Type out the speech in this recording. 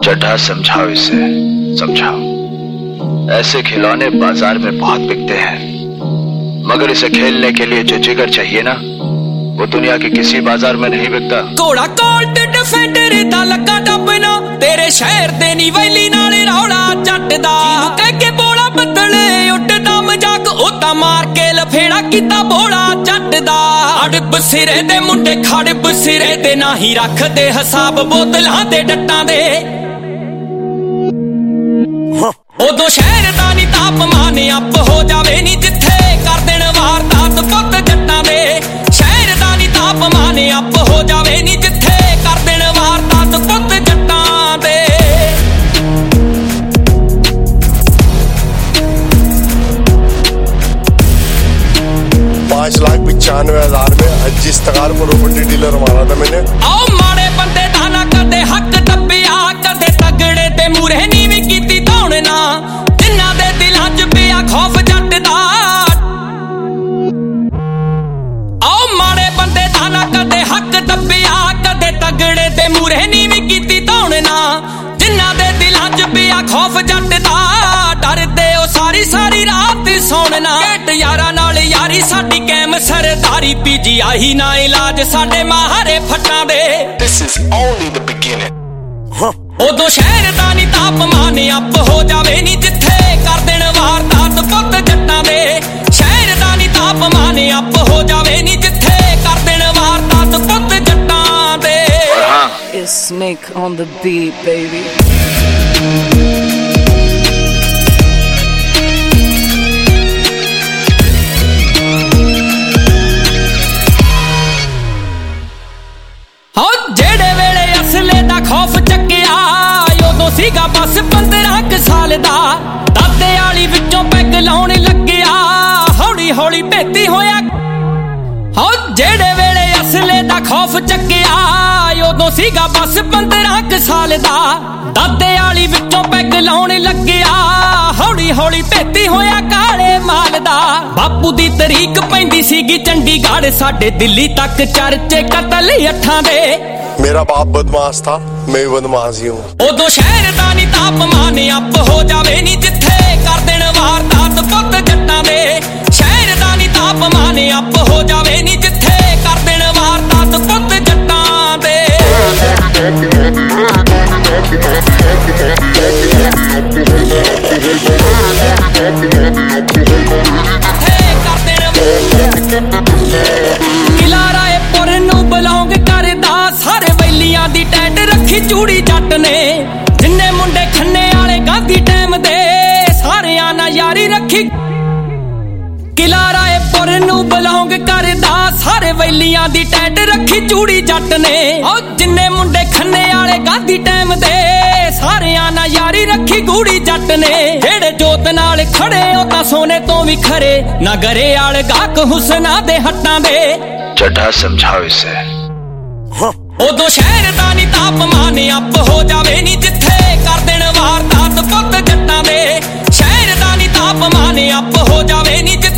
चड्ढा समझाओ इसे, समझाओ। ऐसे खिलौने बाजार में बहुत बिकते हैं, मगर इसे खेलने के लिए जो जिगर चाहिए ना, वो दुनिया के किसी बाजार में नहीं बिकता। घोड़ा कोल्ट डिफेंडर दा लगा डबना, तेरे शहर दे नी वैली नाले रौला जट दा। कह के बोला बदले उड्डदा मजाक, ओदा मार के लफेड़ा कीता बोला जट दा। अड़ब सिरे दे मुंडे खड़ब सिरे दे, नाही रखदे हिसाब बोतलां दे डट्टां दे। उदों शहर दा नी तापमान अप हो जावे नी, जिथे कर देण वारदात पुत जट्टां दे। शहर दा नी तापमान अप हो जावे नी, जिथे कर देण वारदात पुत जट्टां दे। $5,95,000 में जिस तगार प्रॉपर्टी डीलर मारा था मैंने। आओ माड़े बंदे दा ना कदे हक दबिया, कदे तगड़े ते मूरे नी भी कीती दौड़ना, जिन्हां दे दिलां च पिया खौफ जट दा। आओ माड़े बंदे दा ना कदे हक दबिया, कदे तगड़े ते मूरे नी भी कीती दौड़ना, जिन्हां दे दिलां च पिया खौफ जट दा। डरदे ओ सारी सारी रात सौणना, गेट यारा नाल यारी साडी कैम सरदारी, PGI ना इलाज साडे माहरे फट्टां दे। This is only the beginning. उदों शहर दा नी तापमान अप हो जावे नी, जिथे कर देण वारदात पुत जट्टां दे। शहर दा नी तापमान अप हो जावे नी, जिथे कर देण वारदात पुत जट्टां दे। It's Snake on the beat, baby. जेड़े वेले असले दा खौफ चक्या, उदों सीगा बस 15 साल दा। दादे आली विचों पैग लाउण लग्या, हौली हौली भेती होया। जेड़े वेले असले दा खौफ चक्या, उदों सीगा बस 15 साल दा। दादे आली विचों पैग लाउण लग्या, हौली हौली भेती होया काले माल दा। बापू दी तरीक पैंदी सीगी चंडीगढ़, साडे दिल्ली तक चर्चे कतल 8 दे। मेरा बाप बदमाश था, मैं भी बदमाश ही हूँ। उदों शहर दा नी तापमान अप हो जावे नी, जिथे कर देण वारदात पुत जट्टां दे। शहर दा नी तापमान अप हो जावे नी, जिथे कर देण वारदात पुत जट्टां दे। किला रायपुर नूं बिलोंग करदा, सारे वैलियां दी टैट रखी चूड़ी जट ने। जिन्ने मुंडे खन्ने आले गांधी टैम दे, सारियां ना यारी रखी। किला रायपुर नूं बिलोंग करदा, सारे वैलियां दी टैट रखी चूड़ी जट ने। जिन्ने मुंडे खन्ने आले गांधी टैम दे, सारियां ना यारी रखी गूड़ी जट ने। जेड़े जोत नाल खड़े ओ तां सोने तो भी खरे, ना गरे आल गाक हुसना दे हट्टां दे। चड्ढा समझाओ इसे। उदों शहर दा नी तापमान अप हो जावे नी, जिथे कर देण वारदात पुत जट्टां दे। शहर दा नी तापमान अप हो जावे नी।